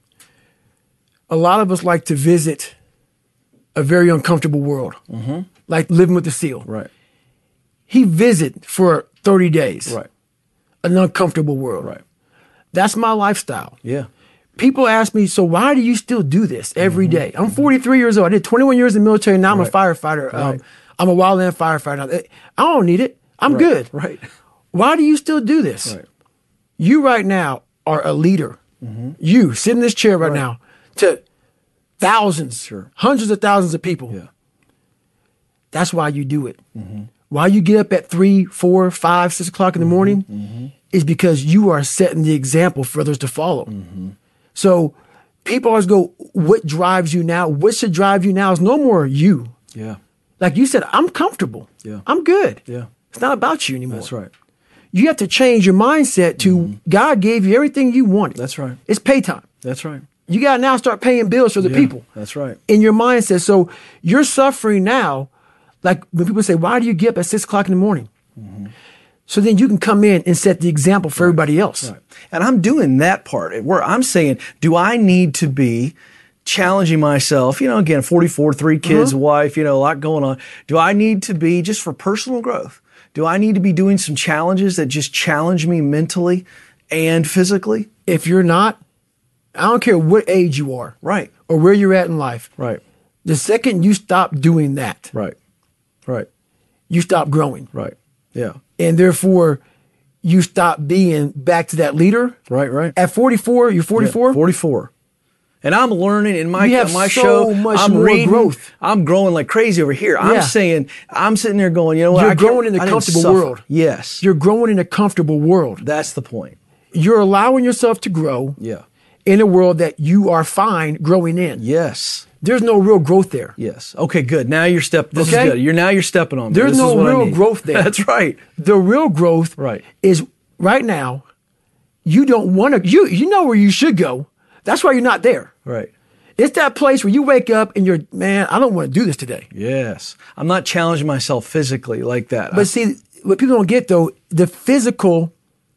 A lot of us like to visit a very uncomfortable world, like living with the seal. Right. he visit for 30 days. Right. An uncomfortable world. Right. That's my lifestyle. Yeah. People ask me, so why do you still do this every day? I'm 43 years old. I did 21 years in the military. Now I'm a firefighter. Right. I'm a wildland firefighter. I don't need it. I'm good. Right. Why do you still do this? Right. You right now are a leader. You sit in this chair right now to thousands, hundreds of thousands of people. Yeah. That's why you do it. Why you get up at 3, 4, 5, 6 o'clock in the morning is because you are setting the example for others to follow. So people always go, what drives you now? What should drive you now is no more you. Yeah. Like you said, I'm comfortable. Yeah. I'm good. Yeah. It's not about you anymore. That's right. You have to change your mindset to God gave you everything you wanted. That's right. It's pay time. That's right. You got to now start paying bills for the people. That's right. In your mindset. So you're suffering now. Like when people say, why do you get up at 6 o'clock in the morning? So then you can come in and set the example for everybody else. Right. And I'm doing that part where I'm saying, do I need to be challenging myself? You know, again, 44, 3 kids, wife, you know, a lot going on. Do I need to be, just for personal growth, do I need to be doing some challenges that just challenge me mentally and physically? If you're not, I don't care what age you are. Right. Or where you're at in life. Right. The second you stop doing that, Right. Right. you stop growing. Right. Yeah. And therefore, you stop being back to that leader. Right. Right. At 44, you're 44? 44. And I'm learning in my You have my so show. much I'm more reading. growth. I'm growing like crazy over here. I'm Yeah. saying, I'm sitting there going, you know what? You're I can't- growing in a I didn't comfortable suffer. world. Yes. You're growing in a comfortable world. That's the point. You're allowing yourself to grow Yeah. in a world that you are fine growing in. Yes. There's no real growth there. Yes. Okay, good. Now you're this Okay. is good. Now you're stepping on me. There's This no is what I real need. growth there. That's right. The real growth Right. is right now, you don't want to, you know where you should go. That's why you're not there. Right. It's that place where you wake up and you're, man, I don't want to do this today. Yes. I'm not challenging myself physically like that. But see, what people don't get though, the physical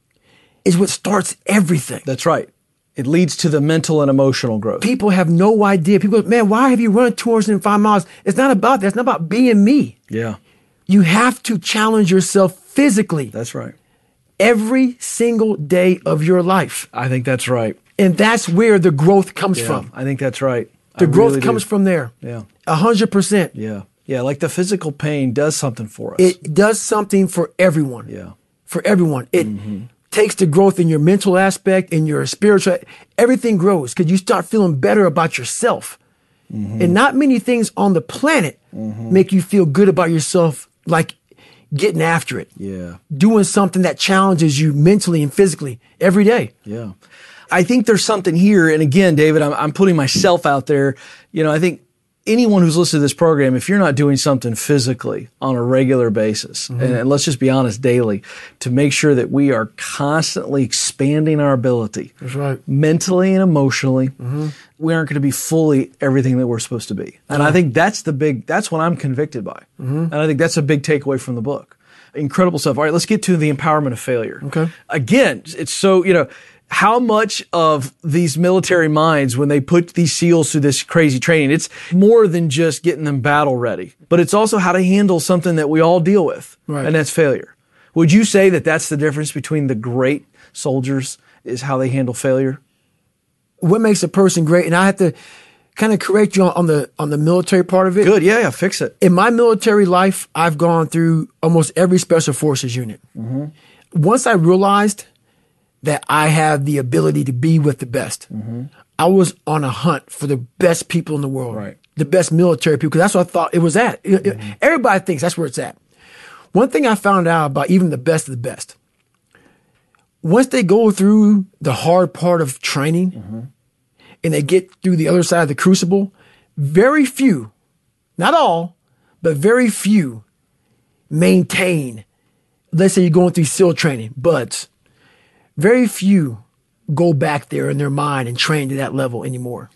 is what starts everything. That's right. It leads to the mental and emotional growth. People have no idea. People go, man, why have you run 205 miles? It's not about that. It's not about being me. Yeah. You have to challenge yourself physically That's right. every single day of your life. I think that's right. And that's where the growth comes Yeah, from. I think that's right. The I growth really comes do. from there. Yeah. 100%. Yeah. Yeah. Like the physical pain does something for us. It does something for everyone. Yeah. For everyone. It takes the growth in your mental aspect, in your spiritual, everything grows because you start feeling better about yourself. And not many things on the planet make you feel good about yourself, like getting after it. Yeah. Doing something that challenges you mentally and physically every day. Yeah. I think there's something here. And again, David, I'm putting myself out there. You know, I think anyone who's listening to this program, if you're not doing something physically on a regular basis, and let's just be honest, daily, to make sure that we are constantly expanding our ability. That's right. Mentally and emotionally, we aren't going to be fully everything that we're supposed to be. And I think that's what I'm convicted by. And I think that's a big takeaway from the book. Incredible stuff. All right, let's get to the empowerment of failure. Okay. Again, it's so, how much of these military minds, when they put these SEALs through this crazy training, it's more than just getting them battle ready, but it's also how to handle something that we all deal with, Right. and that's failure. Would you say that that's the difference between the great soldiers is how they handle failure? What makes a person great? And I have to kind of correct you on the military part of it. Good, yeah, fix it. In my military life, I've gone through almost every special forces unit. Once I realized that I have the ability to be with the best, I was on a hunt for the best people in the world, Right. the best military people, because that's what I thought it was at. Everybody thinks that's where it's at. One thing I found out about even the best of the best, once they go through the hard part of training and they get through the other side of the crucible, very few, not all, but very few maintain, let's say you're going through SEAL training, buds, very few go back there in their mind and train to that level anymore.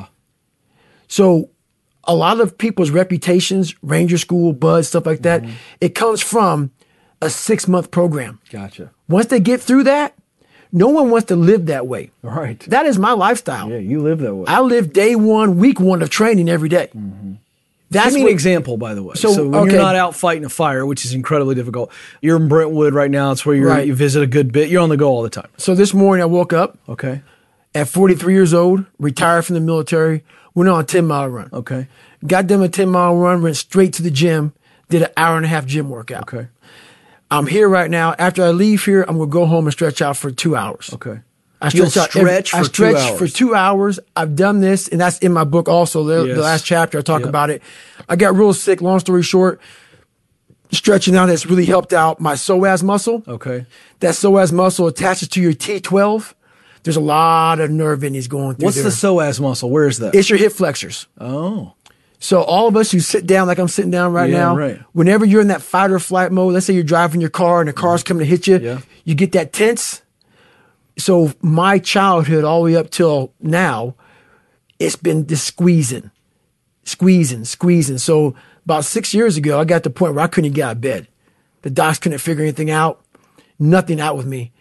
So a lot of people's reputations, Ranger School, buds, stuff like that, it comes from a 6-month program. Gotcha. Once they get through that, no one wants to live that way. Right. That is my lifestyle. Yeah, you live that way. I live day one, week one of training every day. Give me an example, by the way. So when you're not out fighting a fire, which is incredibly difficult, you're in Brentwood right now. It's where you visit a good bit. You're on the go all the time. So this morning I woke up. Okay. At 43 years old, retired from the military, went on a 10-mile run. Okay. Got done a 10-mile run, went straight to the gym, did an hour-and-a-half gym workout. Okay. I'm here right now. After I leave here, I'm going to go home and stretch out for 2 hours. Okay. I stretch for 2 hours. For 2 hours. I've done this, and that's in my book also. The last chapter, I talk about it. I got real sick, long story short. Stretching out has really helped out my psoas muscle. Okay. That psoas muscle attaches to your T12. There's a lot of nerve endings going through there. What's the psoas muscle? Where is that? It's your hip flexors. Oh. So all of us who sit down like I'm sitting down right now, whenever you're in that fight or flight mode, let's say you're driving your car and the car's coming to hit you, you get that tense. So my childhood all the way up till now, it's been this squeezing. So about 6 years ago, I got to the point where I couldn't get out of bed. The docs couldn't figure anything out, nothing out with me.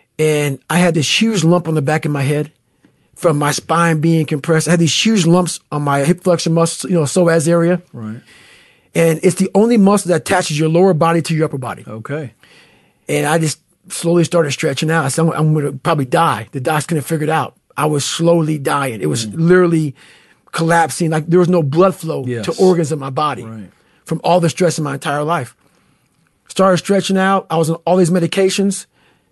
And I had this huge lump on the back of my head from my spine being compressed. I had these huge lumps on my hip flexor muscle, psoas area. Right. And it's the only muscle that attaches your lower body to your upper body. Okay. And I just slowly started stretching out. I said, I'm going to probably die. The docs couldn't figure it out. I was slowly dying. It was literally collapsing. Like there was no blood flow to organs of my body from all the stress in my entire life. Started stretching out. I was on all these medications.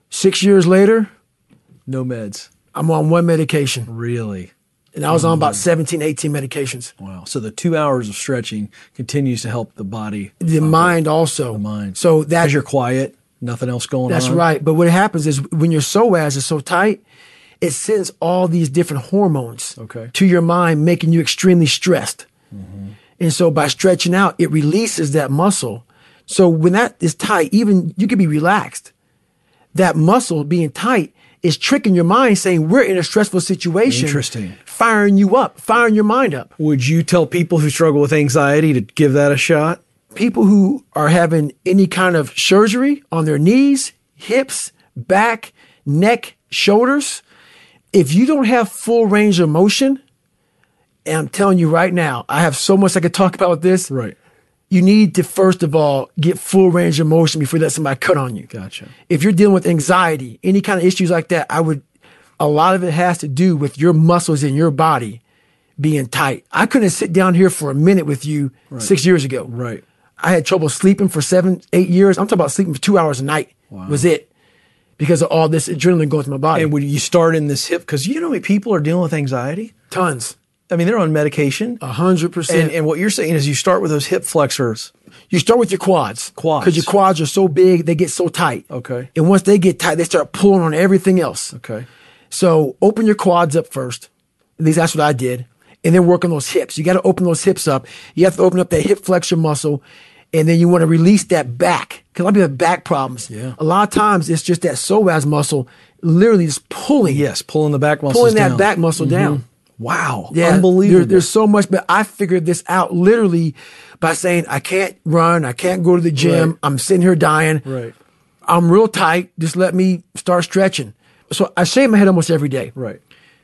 6 years later. No meds. I'm on one medication. Really? And I was on about 17, 18 medications. Wow. So the 2 hours of stretching continues to help the body. The mind also. The mind. So that. Because you're quiet, nothing else going on. That's right. But what happens is when your psoas is so tight, it sends all these different hormones to your mind, making you extremely stressed. Mm-hmm. And so by stretching out, it releases that muscle. So when that is tight, even you can be relaxed. That muscle being tight is tricking your mind, saying we're in a stressful situation. Interesting. Firing you up, firing your mind up. Would you tell people who struggle with anxiety to give that a shot? People who are having any kind of surgery on their knees, hips, back, neck, shoulders, if you don't have full range of motion, and I'm telling you right now, I have so much I could talk about with this. Right. You need to, first of all, get full range of motion before you let somebody cut on you. Gotcha. If you're dealing with anxiety, any kind of issues like that, a lot of it has to do with your muscles in your body being tight. I couldn't sit down here for a minute with you 6 years ago. Right. I had trouble sleeping for 7, 8 years. I'm talking about sleeping for 2 hours a night. Wow. Was it. Because of all this adrenaline going through my body. And when you start in this hip, because you know how many people are dealing with anxiety? Tons. I mean, they're on medication. 100%. And what you're saying is you start with those hip flexors. You start with your quads. Because your quads are so big, they get so tight. Okay. And once they get tight, they start pulling on everything else. Okay. So open your quads up first. At least that's what I did. And then work on those hips. You got to open those hips up. You have to open up that hip flexor muscle. And then you want to release that back. Because a lot of people have back problems. Yeah. A lot of times it's just that psoas muscle literally just pulling. Yes, pulling the back muscle down. Pulling that back muscle down. Wow. Yeah, unbelievable. There's so much, but I figured this out literally by saying, I can't run, I can't go to the gym, Right. I'm sitting here dying. Right. I'm real tight, just let me start stretching. So I shave my head almost every day. Right.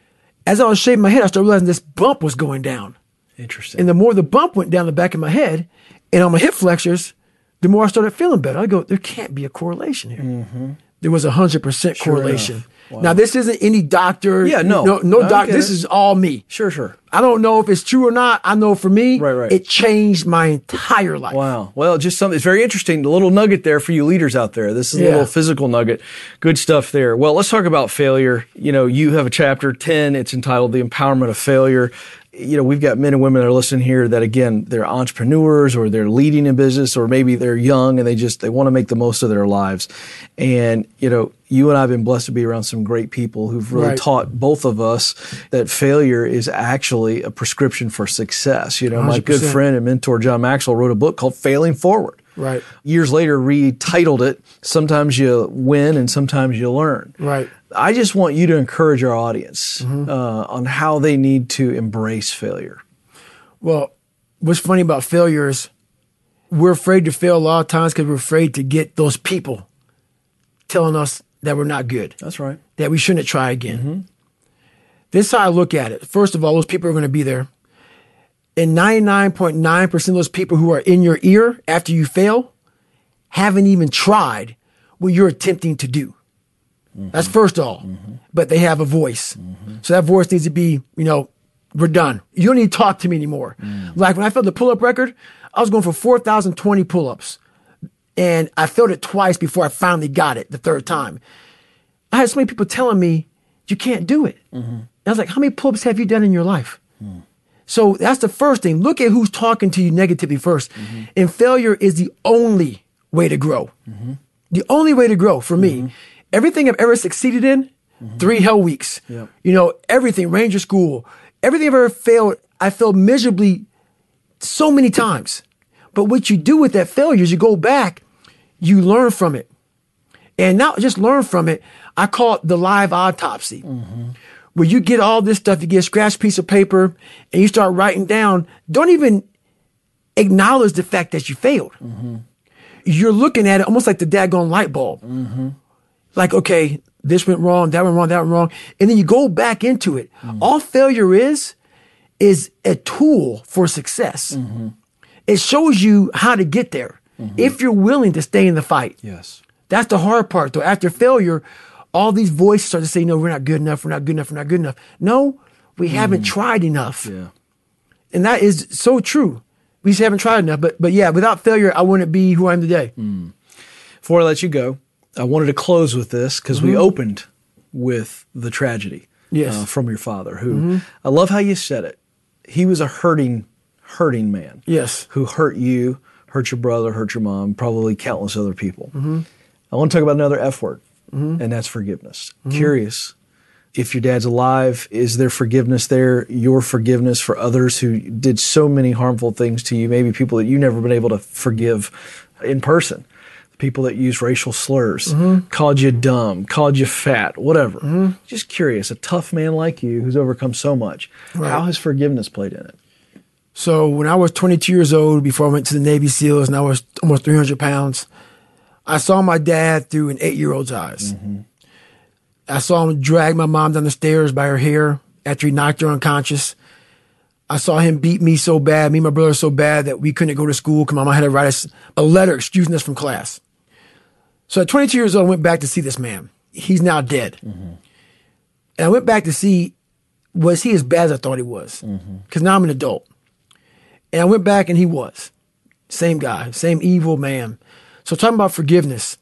As I was shaving my head, I started realizing this bump was going down. Interesting. And the more the bump went down the back of my head and on my hip flexors, the more I started feeling better. I go, there can't be a correlation here. Mm-hmm. There was 100% correlation. Wow. Now, this isn't any doctor. Yeah, no doctor. This is all me. Sure. I don't know if it's true or not. I know for me, Right. it changed my entire life. Wow. Well, just something, it's very interesting. A little nugget there for you leaders out there. This is a little physical nugget. Good stuff there. Well, let's talk about failure. You know, you have a chapter 10. It's entitled The Empowerment of Failure. You know, we've got men and women that are listening here that, again, they're entrepreneurs or they're leading in business or maybe they're young and they want to make the most of their lives. And, you know, you and I have been blessed to be around some great people who've really taught both of us that failure is actually a prescription for success. You know, 100%. My good friend and mentor, John Maxwell, wrote a book called Failing Forward. Right. Years later, retitled it, Sometimes You Win and Sometimes You Learn. Right. I just want you to encourage our audience on how they need to embrace failure. Well, what's funny about failure is we're afraid to fail a lot of times because we're afraid to get those people telling us that we're not good. That's right. That we shouldn't try again. Mm-hmm. This is how I look at it. First of all, those people are going to be there. And 99.9% of those people who are in your ear after you fail haven't even tried what you're attempting to do. That's first of all. But they have a voice. So that voice needs to be, we're done. You don't need to talk to me anymore. Like when I failed the pull-up record, I was going for 4,020 pull-ups. And I failed it twice before I finally got it the third time. I had so many people telling me, you can't do it. And I was like, how many pull-ups have you done in your life? So that's the first thing. Look at who's talking to you negatively first. And failure is the only way to grow. The only way to grow for me. Everything I've ever succeeded in, 3 hell weeks. Everything, Ranger School, everything I've ever failed, I failed miserably so many times. But what you do with that failure is you go back, you learn from it. And not just learn from it, I call it the live autopsy. Where you get all this stuff, you get a scratched piece of paper, and you start writing down. Don't even acknowledge the fact that you failed. You're looking at it almost like the daggone light bulb. Like, okay, this went wrong, that went wrong, that went wrong. And then you go back into it. All failure is a tool for success. It shows you how to get there if you're willing to stay in the fight. Yes. That's the hard part, though. After failure, all these voices start to say, no, we're not good enough, we're not good enough, we're not good enough. No, we haven't tried enough. Yeah. And that is so true. We just haven't tried enough. But yeah, without failure, I wouldn't be who I am today. Before I let you go, I wanted to close with this because we opened with the tragedy from your father, who I love how you said it. He was a hurting man. Yes. Who hurt you, hurt your brother, hurt your mom, probably countless other people. I want to talk about another F word, and that's forgiveness. Curious, if your dad's alive, is there forgiveness there, your forgiveness for others who did so many harmful things to you, maybe people that you've never been able to forgive in person, people that use racial slurs, called you dumb, called you fat, whatever. Just curious, a tough man like you who's overcome so much, how has forgiveness played in it? So when I was 22 years old, before I went to the Navy SEALs, and I was almost 300 pounds, I saw my dad through an 8-year-old's eyes. I saw him drag my mom down the stairs by her hair after he knocked her unconscious. I saw him beat me so bad, me and my brother so bad, that we couldn't go to school because my mom had to write us a letter excusing us from class. So at 22 years old, I went back to see this man. He's now dead. And I went back to see, was he as bad as I thought he was? Because now I'm an adult. And I went back and he was. Same guy, same evil man. So talking about forgiveness,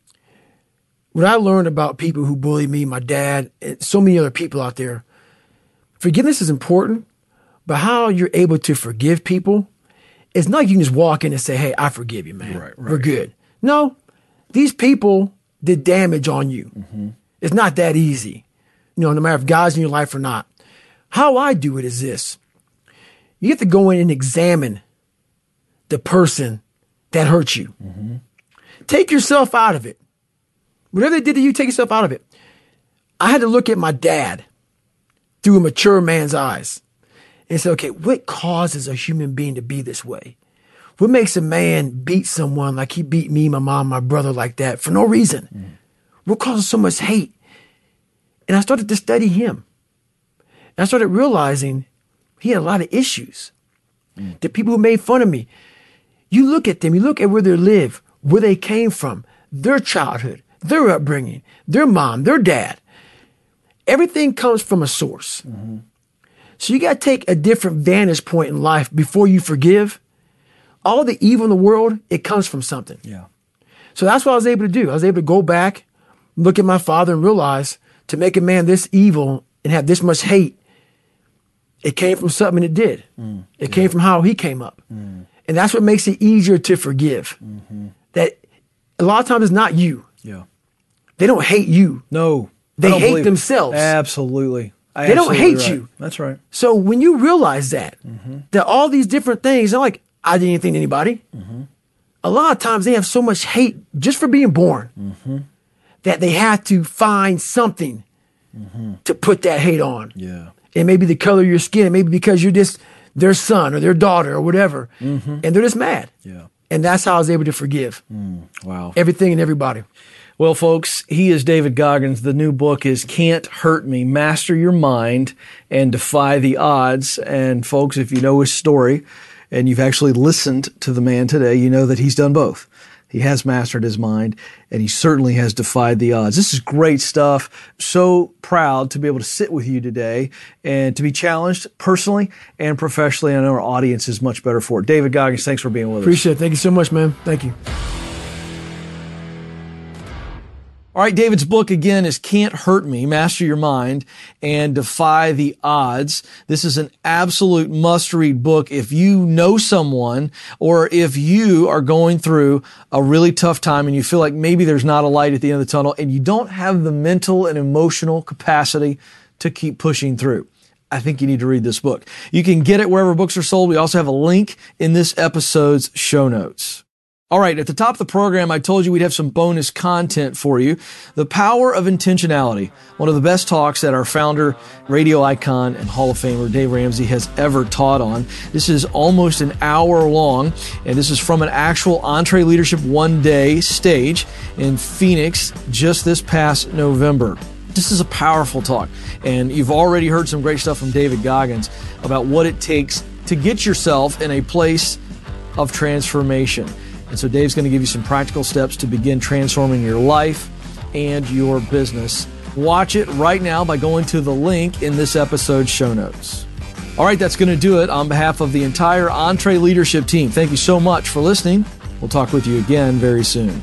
what I learned about people who bully me, my dad, and so many other people out there, forgiveness is important, but how you're able to forgive people, it's not like you can just walk in and say, hey, I forgive you, man. We're good. No, these people did damage on you. It's not that easy. No matter if God's in your life or not. How I do it is this. You have to go in and examine the person that hurt you. Take yourself out of it. Whatever they did to you, take yourself out of it. I had to look at my dad through a mature man's eyes and say, okay, what causes a human being to be this way? What makes a man beat someone like he beat me, my mom, my brother like that for no reason? What causes so much hate? And I started to study him. And I started realizing he had a lot of issues. The people who made fun of me, you look at them, you look at where they live, where they came from, their childhood, their upbringing, their mom, their dad. Everything comes from a source. So you got to take a different vantage point in life before you forgive. All the evil in the world, it comes from something. So that's what I was able to do. I was able to go back, look at my father and realize to make a man this evil and have this much hate, it came from something, and it did. It came from how he came up. And that's what makes it easier to forgive. That a lot of times it's not you. They don't hate you. No. They hate themselves. Absolutely. They don't hate you. That's right. So when you realize that all these different things, they're like, I didn't think to anybody. A lot of times they have so much hate just for being born that they have to find something to put that hate on. It may be the color of your skin. It may be because you're just their son or their daughter or whatever. And they're just mad. And that's how I was able to forgive. Wow. Everything and everybody. Well, folks, he is David Goggins. The new book is Can't Hurt Me, Master Your Mind and Defy the Odds. And folks, if you know his story and you've actually listened to the man today, you know that he's done both. He has mastered his mind, and he certainly has defied the odds. This is great stuff. So proud to be able to sit with you today and to be challenged personally and professionally. I know our audience is much better for it. David Goggins, thanks for being with us. Appreciate it. Thank you so much, man. Thank you. All right, David's book again is Can't Hurt Me, Master Your Mind and Defy the Odds. This is an absolute must-read book if you know someone or if you are going through a really tough time and you feel like maybe there's not a light at the end of the tunnel and you don't have the mental and emotional capacity to keep pushing through. I think you need to read this book. You can get it wherever books are sold. We also have a link in this episode's show notes. All right, at the top of the program, I told you we'd have some bonus content for you. The Power of Intentionality, one of the best talks that our founder, radio icon, and Hall of Famer Dave Ramsey has ever taught on. This is almost an hour long, and this is from an actual EntreLeadership one-day stage in Phoenix just this past November. This is a powerful talk, and you've already heard some great stuff from David Goggins about what it takes to get yourself in a place of transformation. And so Dave's going to give you some practical steps to begin transforming your life and your business. Watch it right now by going to the link in this episode's show notes. All right, that's going to do it on behalf of the entire EntreLeadership team. Thank you so much for listening. We'll talk with you again very soon.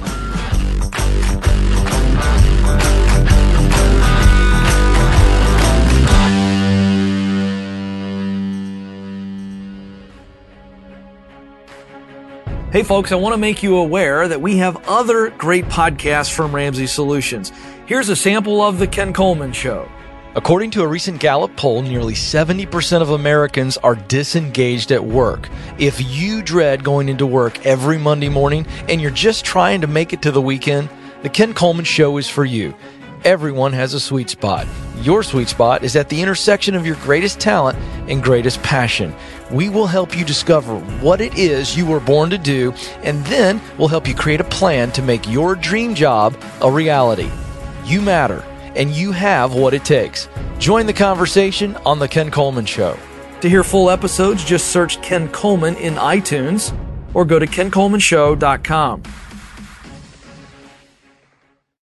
Hey folks, I want to make you aware that we have other great podcasts from Ramsey Solutions. Here's a sample of The Ken Coleman Show. According to a recent Gallup poll, nearly 70% of Americans are disengaged at work. If you dread going into work every Monday morning and you're just trying to make it to the weekend, The Ken Coleman Show is for you. Everyone has a sweet spot. Your sweet spot is at the intersection of your greatest talent and greatest passion. We will help you discover what it is you were born to do, and then we'll help you create a plan to make your dream job a reality. You matter, and you have what it takes. Join the conversation on The Ken Coleman Show. To hear full episodes, just search Ken Coleman in iTunes or go to kencolemanshow.com.